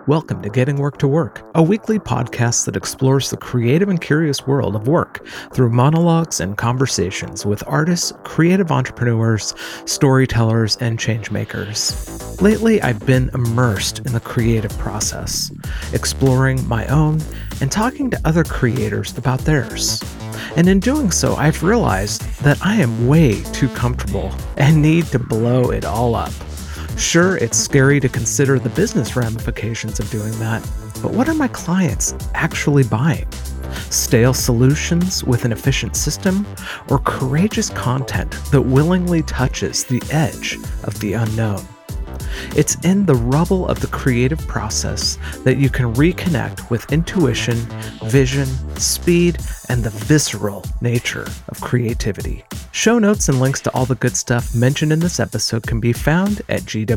Welcome to Getting Work to Work, a weekly podcast that explores the creative and curious world of work through monologues and conversations with artists, creative entrepreneurs, storytellers, and changemakers. Lately, I've been immersed in the creative process, exploring my own and talking to other creators about theirs. And in doing so, I've realized that I am way too comfortable and need to blow it all up. Sure, it's scary to consider the business ramifications of doing that, but what are my clients actually buying? Stale solutions with an efficient system, or courageous content that willingly touches the edge of the unknown? It's in the rubble of the creative process that you can reconnect with intuition, vision, speed, and the visceral nature of creativity. Show notes and links to all the good stuff mentioned in this episode can be found at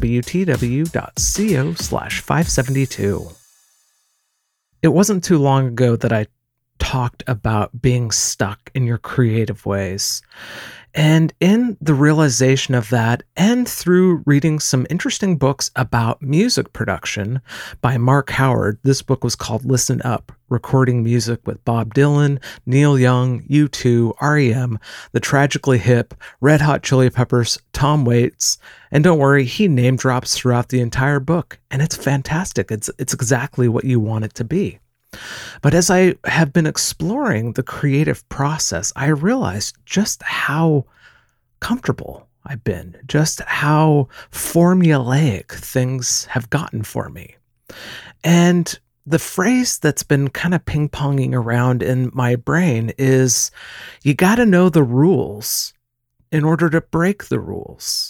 gwtw.co/572. It wasn't too long ago that I talked about being stuck in your creative ways. And in the realization of that, and through reading some interesting books about music production by Mark Howard, this book was called Listen Up, Recording Music with Bob Dylan, Neil Young, U2, REM, The Tragically Hip, Red Hot Chili Peppers, Tom Waits, and don't worry, he name drops throughout the entire book, and it's fantastic. It's exactly what you want it to be. But as I have been exploring the creative process, I realized just how comfortable I've been, just how formulaic things have gotten for me. And the phrase that's been kind of ping-ponging around in my brain is, you got to know the rules in order to break the rules.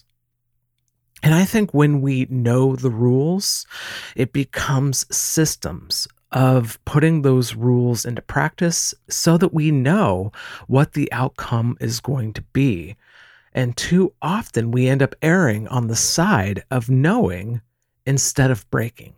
And I think when we know the rules, it becomes systems of putting those rules into practice so that we know what the outcome is going to be. And too often we end up erring on the side of knowing instead of breaking.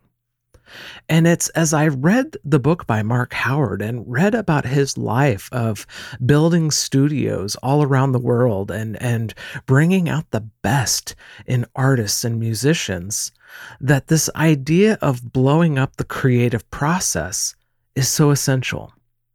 And it's as I read the book by Mark Howard and read about his life of building studios all around the world and bringing out the best in artists and musicians, that this idea of blowing up the creative process is so essential.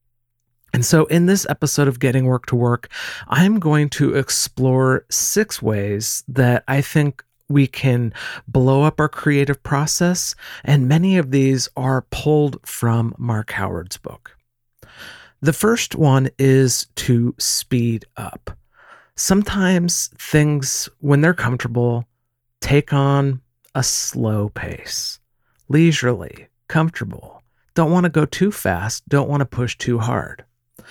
And so in this episode of Getting Work to Work, I'm going to explore 6 ways that I think we can blow up our creative process, and many of these are pulled from Mark Howard's book. The first one is to speed up. Sometimes things, when they're comfortable, take on a slow pace, leisurely, comfortable. Don't want to go too fast, don't want to push too hard.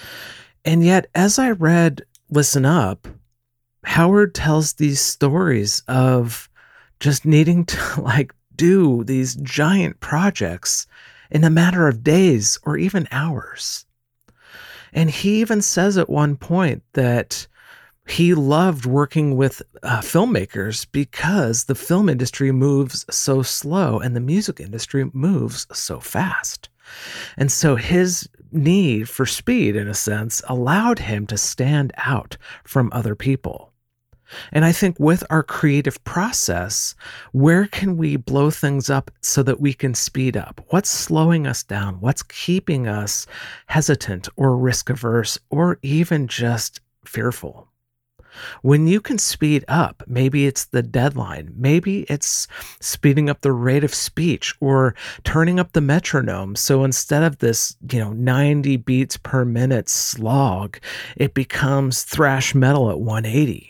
And yet, as I read Listen Up, Howard tells these stories of just needing to do these giant projects in a matter of days or even hours. And he even says at one point that he loved working with filmmakers because the film industry moves so slow and the music industry moves so fast. And so his need for speed, in a sense, allowed him to stand out from other people. And I think with our creative process, where can we blow things up so that we can speed up? What's slowing us down? What's keeping us hesitant or risk averse or even just fearful? When you can speed up, maybe it's the deadline, maybe it's speeding up the rate of speech or turning up the metronome. So instead of this, 90 beats per minute slog, it becomes thrash metal at 180.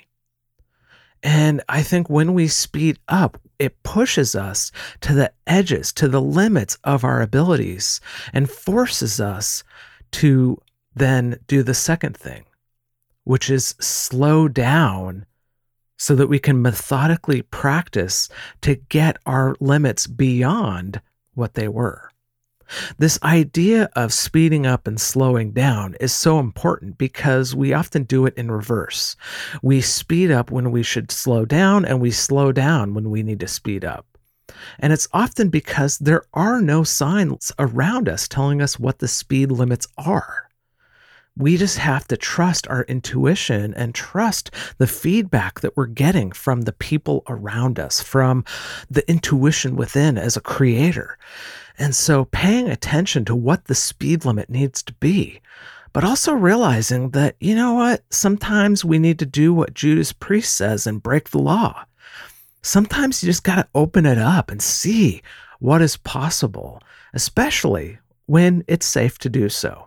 And I think when we speed up, it pushes us to the edges, to the limits of our abilities, and forces us to then do the second thing, which is slow down so that we can methodically practice to get our limits beyond what they were. This idea of speeding up and slowing down is so important because we often do it in reverse. We speed up when we should slow down, and we slow down when we need to speed up. And it's often because there are no signs around us telling us what the speed limits are. We just have to trust our intuition and trust the feedback that we're getting from the people around us, from the intuition within as a creator. And so paying attention to what the speed limit needs to be, but also realizing that, you know what, sometimes we need to do what Judas Priest says and break the law. Sometimes you just got to open it up and see what is possible, especially when it's safe to do so.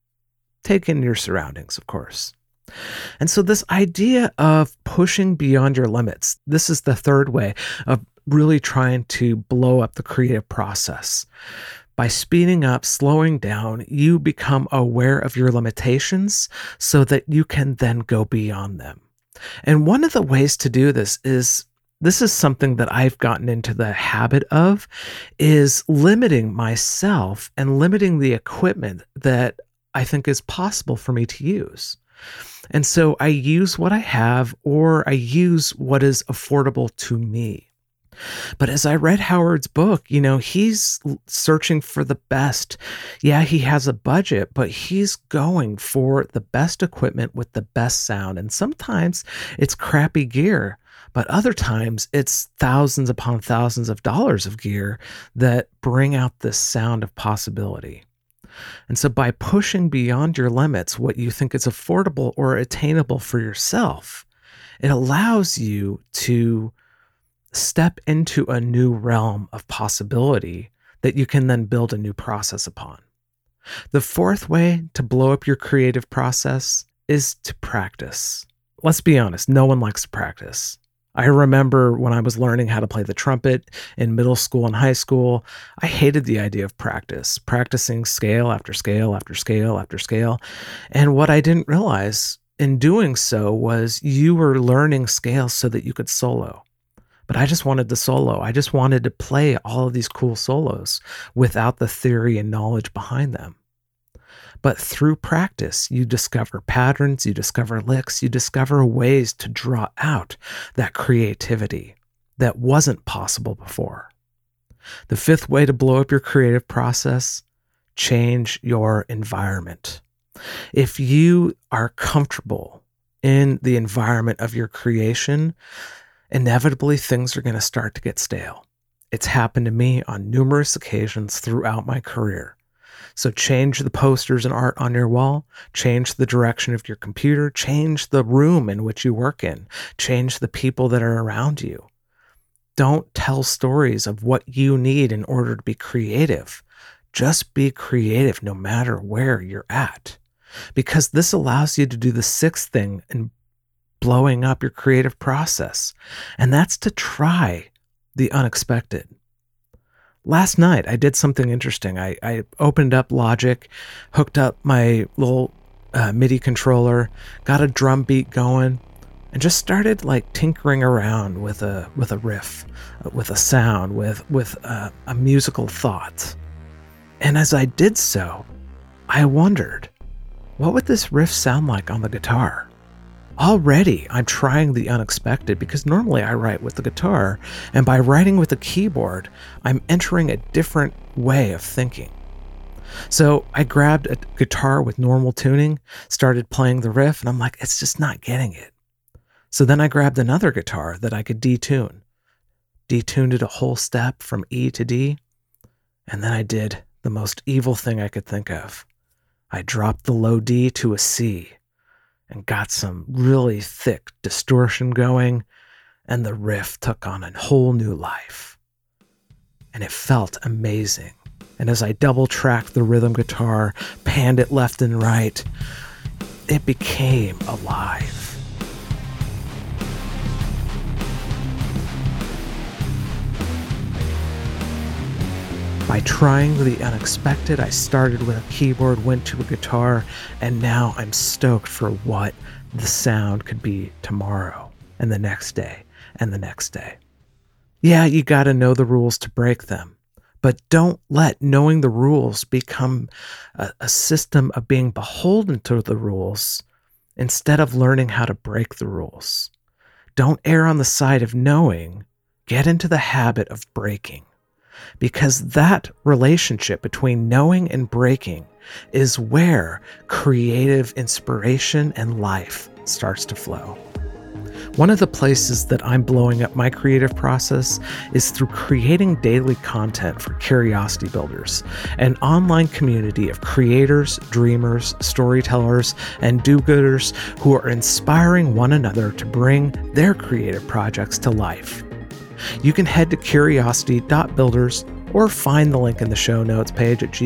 Take in your surroundings, of course. And so this idea of pushing beyond your limits, this is the third way of really trying to blow up the creative process. By speeding up, slowing down, you become aware of your limitations so that you can then go beyond them. And one of the ways to do this is something that I've gotten into the habit of, is limiting myself and limiting the equipment that I think is possible for me to use. And so I use what I have, or I use what is affordable to me. But as I read Howard's book, he's searching for the best. Yeah, he has a budget, but he's going for the best equipment with the best sound. And sometimes it's crappy gear, but other times it's thousands upon thousands of dollars of gear that bring out this sound of possibility. And so by pushing beyond your limits, what you think is affordable or attainable for yourself, it allows you to step into a new realm of possibility that you can then build a new process upon. The fourth way to blow up your creative process is to practice. Let's be honest, no one likes to practice. I remember when I was learning how to play the trumpet in middle school and high school, I hated the idea of practicing scale after scale after scale after scale. And what I didn't realize in doing so was you were learning scales so that you could solo. But I just wanted the solo. I just wanted to play all of these cool solos without the theory and knowledge behind them. But through practice, you discover patterns, you discover licks, you discover ways to draw out that creativity that wasn't possible before. The fifth way to blow up your creative process, change your environment. If you are comfortable in the environment of your creation, inevitably things are going to start to get stale. It's happened to me on numerous occasions throughout my career. So change the posters and art on your wall, change the direction of your computer, change the room in which you work in, change the people that are around you. Don't tell stories of what you need in order to be creative. Just be creative no matter where you're at, because this allows you to do the sixth thing in blowing up your creative process, and that's to try the unexpected. Last night, I did something interesting. I opened up Logic, hooked up my little MIDI controller, got a drum beat going, and just started tinkering around with a riff, with a sound, with a musical thought. And as I did so, I wondered, what would this riff sound like on the guitar? Already, I'm trying the unexpected because normally I write with the guitar, and by writing with the keyboard, I'm entering a different way of thinking. So I grabbed a guitar with normal tuning, started playing the riff, and I'm like, it's just not getting it. So then I grabbed another guitar that I could detuned it a whole step from E to D, and then I did the most evil thing I could think of. I dropped the low D to a C, and got some really thick distortion going, and the riff took on a whole new life. And it felt amazing. And as I double-tracked the rhythm guitar, panned it left and right, it became alive. By trying the unexpected, I started with a keyboard, went to a guitar, and now I'm stoked for what the sound could be tomorrow, and the next day, and the next day. Yeah, you gotta know the rules to break them, but don't let knowing the rules become a system of being beholden to the rules instead of learning how to break the rules. Don't err on the side of knowing, get into the habit of breaking. because that relationship between knowing and breaking is where creative inspiration and life starts to flow. One of the places that I'm blowing up my creative process is through creating daily content for Curiosity Builders, an online community of creators, dreamers, storytellers, and do-gooders who are inspiring one another to bring their creative projects to life. You can head to curiosity.builders or find the link in the show notes page at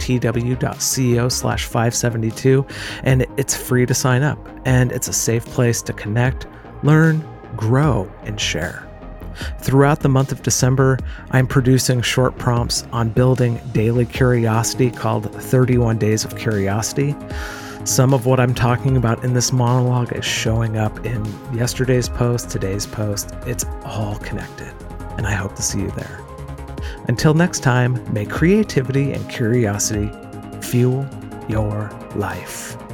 gwtw.co/572, and it's free to sign up, and it's a safe place to connect, learn, grow, and share. Throughout the month of December, I'm producing short prompts on building daily curiosity called 31 Days of Curiosity. Some of what I'm talking about in this monologue is showing up in yesterday's post, today's post. It's all connected, and I hope to see you there. Until next time, may creativity and curiosity fuel your life.